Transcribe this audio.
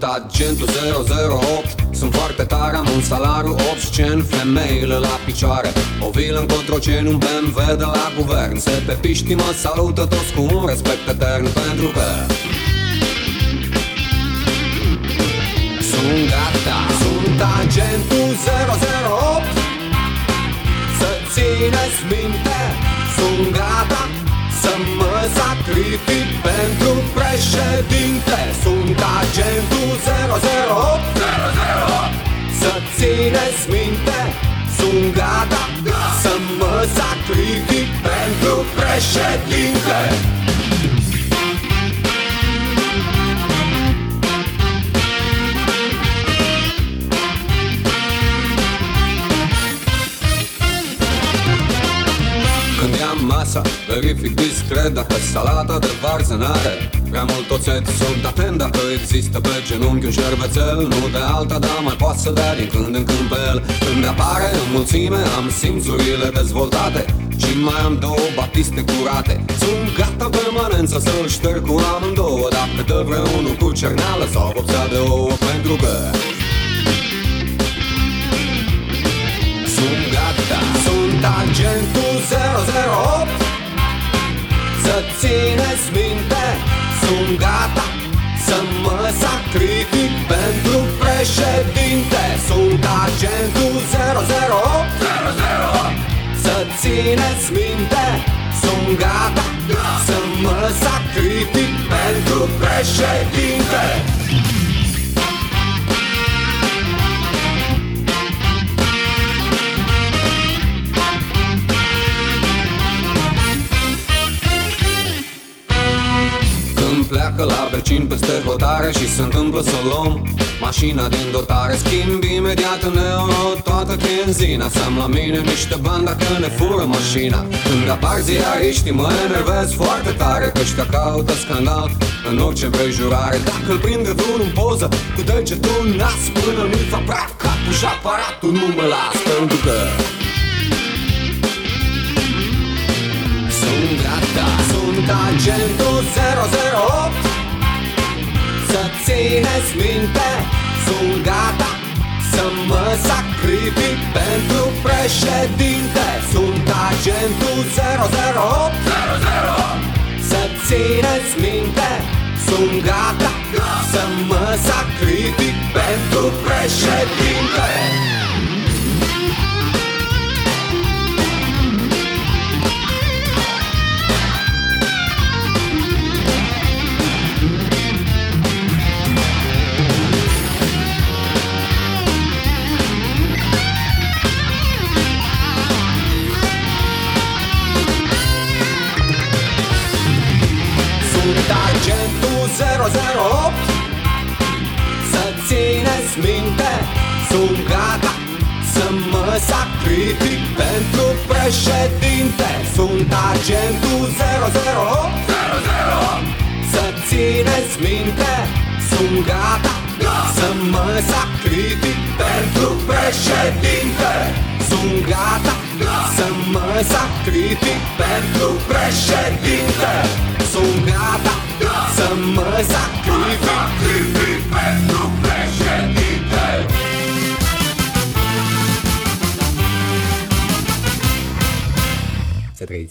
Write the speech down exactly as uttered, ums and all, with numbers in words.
Sunt agentul zero zero opt, sunt foarte tare, am un salariu obscen, femeile la picioare, o vilă în Cotroceni, un B M W de la guvern. Sepepiștii mă salută toți cu un respect etern, pentru că sunt gata, sunt agentul zero zero opt. Să țineți minte, sunt gata să mă sacrific pentru președinte. Sunt agentul zero zero opt. Să țineți minte, sunt gata să mă sacrific pentru președinte. Când iau masa, verific discret dacă salata de varză n-are prea mult oțet. Sunt atent dacă există pe genunchi un șervețel, nu de alta, dar mai poate să dea din când în când pe el. Când apare în mulțime, am simțurile dezvoltate și mai am două batiste curate. Sunt gata în permanență să-l șterg cu amândouă, dacă dă vreunul cu cerneală sau vopsea de ouă, pentru că sunt gata, sunt agentul zero zero opt. Să țineți minte, sunt gata să mă sacrific pentru președinte. Sunt agentul zero zero opt. Să țineți minte, sunt gata să mă sacrific pentru președinte. Pleacă la vecin peste hotare și se întâmplă să luăm mașina din dotare. Schimb imediat în euro toată benzina, să am la mine niște bani dacă ne fură mașina. Când apar ziariștii mă enervez foarte tare, că ăștia caută scandal în orice împrejurare. Dacă îl prinde vreunul în poză cu degetul în nas, până nu-i fac praf capul și aparatul, nu mă las, pentru că sunt gata, sunt agentul zero zero opt. Să țineți minte, sunt gata să mă sacrific pentru președinte. Sunt agentul zero zero opt. Să țineți minte, sunt gata să mă sacrific pentru președinte. Sunt agentul zero zero opt. Să țineți minte, sunt gata să mă sacrific pentru președinte. Sunt agentul zero zero opt. Să țineți minte, sunt gata să mă sacrific pentru președinte. Sunt gata să mă sacrific pentru președinte. Sunt gata să mă sacrific pentru președinte. Să trăiți!